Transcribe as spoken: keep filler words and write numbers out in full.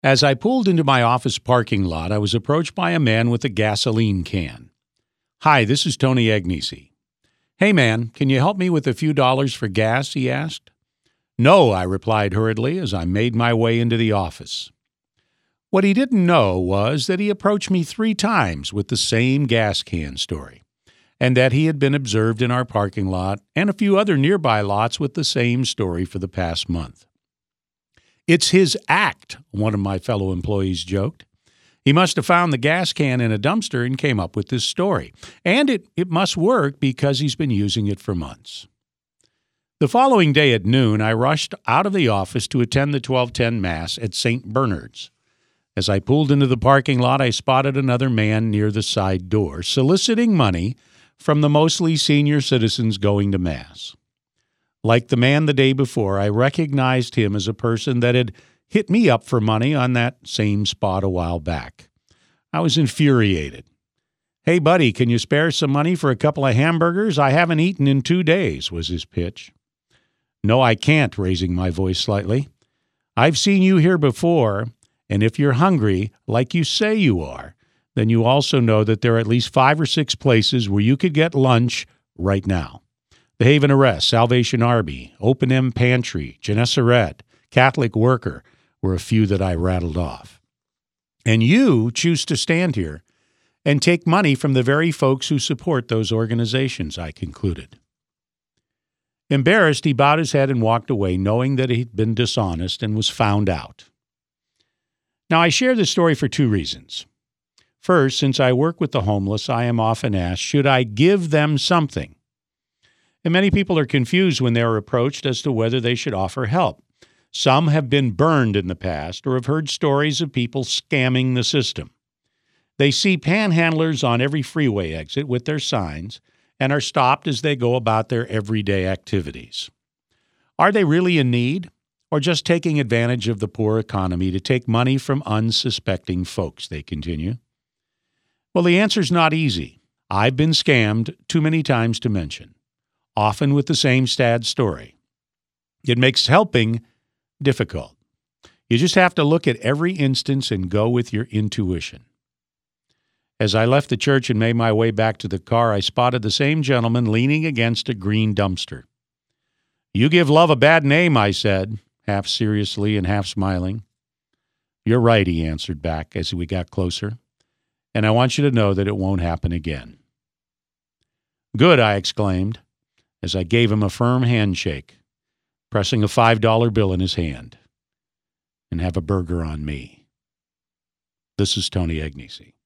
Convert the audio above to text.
As I pulled into my office parking lot, I was approached by a man with a gasoline can. "Hi, this is Tony Agnesi." "Hey, man, can you help me with a few dollars for gas?" he asked. "No," I replied hurriedly as I made my way into the office. What he didn't know was that he approached me three times with the same gas can story, and that he had been observed in our parking lot and a few other nearby lots with the same story for the past month. "It's his act," one of my fellow employees joked. "He must have found the gas can in a dumpster and came up with this story. And it, it must work because he's been using it for months." The following day at noon, I rushed out of the office to attend the twelve ten Mass at Saint Bernard's. As I pulled into the parking lot, I spotted another man near the side door, soliciting money from the mostly senior citizens going to Mass. Like the man the day before, I recognized him as a person that had hit me up for money on that same spot a while back. I was infuriated. "Hey, buddy, can you spare some money for a couple of hamburgers? I haven't eaten in two days, was his pitch. "No, I can't," raising my voice slightly. "I've seen you here before, and if you're hungry, like you say you are, then you also know that there are at least five or six places where you could get lunch right now. The Haven Arrest, Salvation Army, Open M Pantry, Gennesaret, Catholic Worker were a few that I rattled off. And you choose to stand here and take money from the very folks who support those organizations," I concluded. Embarrassed, he bowed his head and walked away, knowing that he'd been dishonest and was found out. Now, I share this story for two reasons. First, since I work with the homeless, I am often asked, should I give them something? And many people are confused when they are approached as to whether they should offer help. Some have been burned in the past or have heard stories of people scamming the system. They see panhandlers on every freeway exit with their signs and are stopped as they go about their everyday activities. Are they really in need, or just taking advantage of the poor economy to take money from unsuspecting folks, they continue? Well, the answer's not easy. I've been scammed too many times to mention, often with the same sad story. It makes helping difficult. You just have to look at every instance and go with your intuition. As I left the church and made my way back to the car, I spotted the same gentleman leaning against a green dumpster. "You give love a bad name," I said, half seriously and half smiling. "You're right," he answered back as we got closer, "and I want you to know that it won't happen again." "Good," I exclaimed, as I gave him a firm handshake, pressing a five dollar bill in his hand. "And have a burger on me." This is Tony Agnesi.